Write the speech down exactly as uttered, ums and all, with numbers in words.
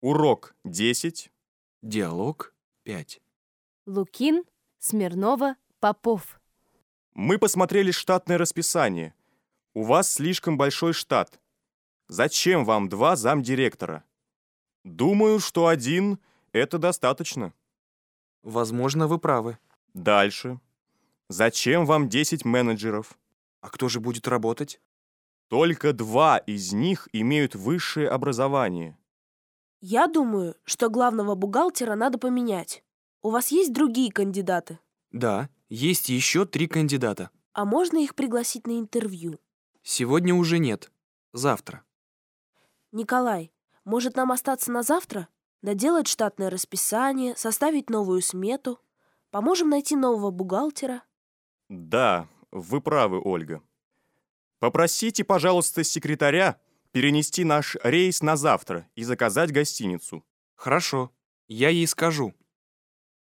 Урок десять. Диалог пять. Лукин, Смирнова, Попов. Мы посмотрели штатное расписание. У вас слишком большой штат. Зачем вам два замдиректора? Думаю, что один — это достаточно. Возможно, вы правы. Дальше. Зачем вам десять менеджеров? А кто же будет работать? Только два из них имеют высшее образование. Я думаю, что главного бухгалтера надо поменять. У вас есть другие кандидаты? Да, есть еще три кандидата. А можно их пригласить на интервью? Сегодня уже нет. Завтра. Николай, может нам остаться на завтра? Доделать штатное расписание, составить новую смету? Поможем найти нового бухгалтера? Да, вы правы, Ольга. Попросите, пожалуйста, секретаря перенести наш рейс на завтра и заказать гостиницу. Хорошо, я ей скажу.